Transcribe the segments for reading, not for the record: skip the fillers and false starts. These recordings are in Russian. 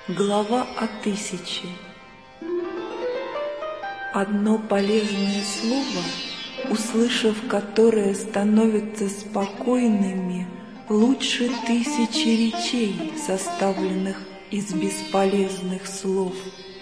Глава о 1000. Одно полезное слово, услышав которое, становятся спокойными, лучше 1000 речей, составленных из бесполезных слов.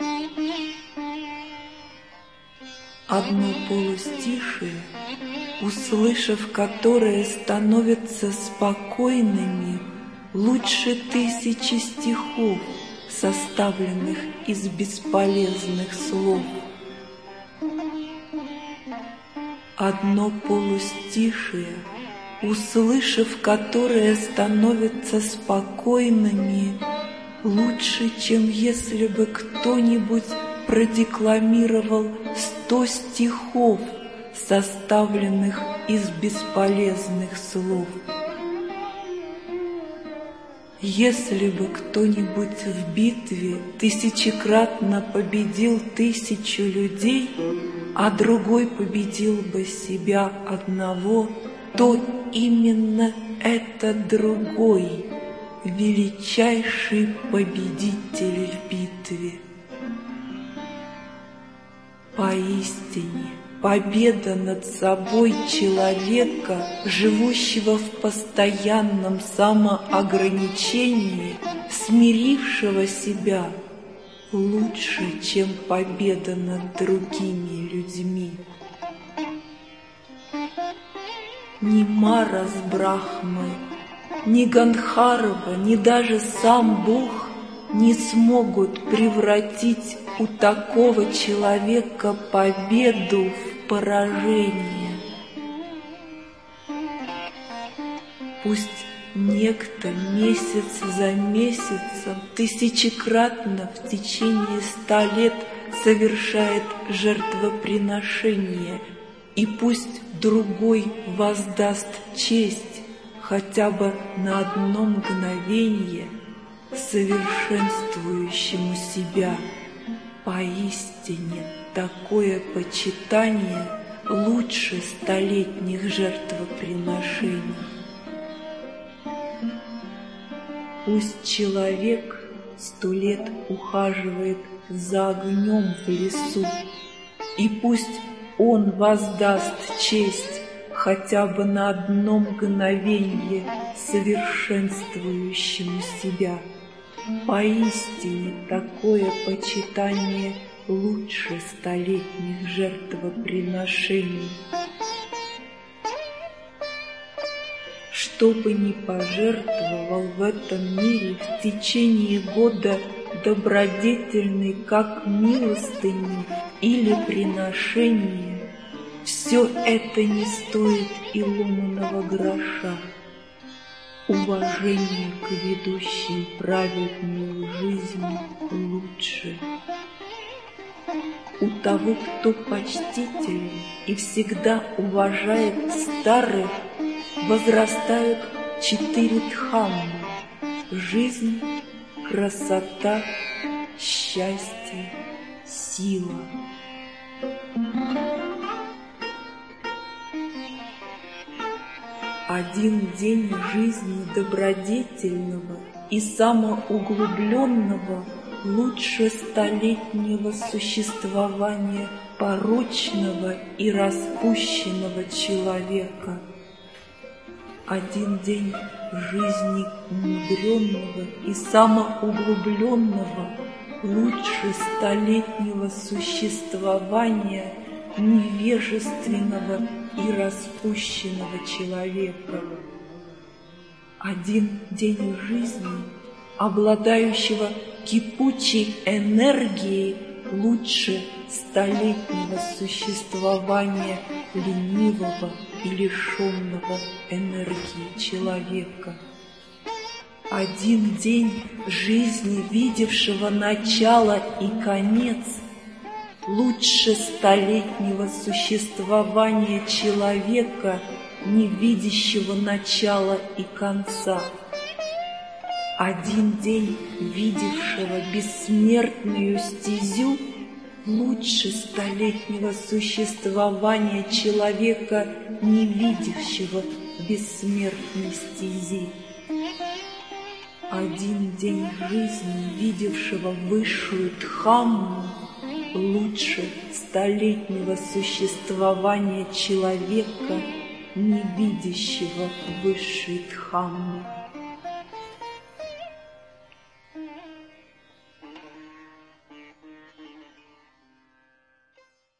Одно полустишие, услышав которое, становятся спокойными, лучше 1000 стихов, составленных из бесполезных слов. Одно полустишие, услышав которое, становятся спокойными, лучше, чем если бы кто-нибудь продекламировал 100 стихов, составленных из бесполезных слов. Если бы кто-нибудь в битве тысячекратно победил 1000 людей, а другой победил бы себя одного, то именно этот другой — величайший победитель в битве. Поистине, победа над собой человека, живущего в постоянном самоограничении, смирившего себя, лучше, чем победа над другими людьми. Ни Мара с Брахмой, ни Гандхарва, ни даже сам Бог не смогут превратить у такого человека победу в поражение. Пусть некто месяц за месяцем тысячекратно в течение 100 лет совершает жертвоприношение, и пусть другой воздаст честь хотя бы на одно мгновение совершенствующему себя. Поистине такое почитание лучше 100-летних жертвоприношений. Пусть человек 100 лет ухаживает за огнем в лесу, и пусть он воздаст честь хотя бы на одно мгновение совершенствующему себя. Поистине такое почитание лучше 100-летних жертвоприношений. Что бы ни пожертвовал в этом мире в течение года добродетельный, как милостыню или приношение, все это не стоит и ломаного гроша. Уважение к ведущим праведную жизнь лучше. У того, кто почтителен и всегда уважает старых, возрастают 4 дхаммы — жизнь, красота, счастье, сила. Один день жизни добродетельного и самоуглубленного лучше 100-летнего существования порочного и распущенного человека. Один день жизни умудренного и самоуглубленного лучше 100-летнего существования невежественного и распущенного человека. Один день жизни, обладающего кипучей энергией, лучше 100-летнего существования ленивого и лишенного энергии человека. Один день жизни, видевшего начало и конец, лучше 100-летнего существования человека, не видящего начала и конца. Один день видевшего бессмертную стезю лучше 100-летнего существования человека, не видевшего бессмертной стези. Один день жизни, видевшего высшую Дхамму, лучше столетнего существования человека, не видящего высшей Дхаммы.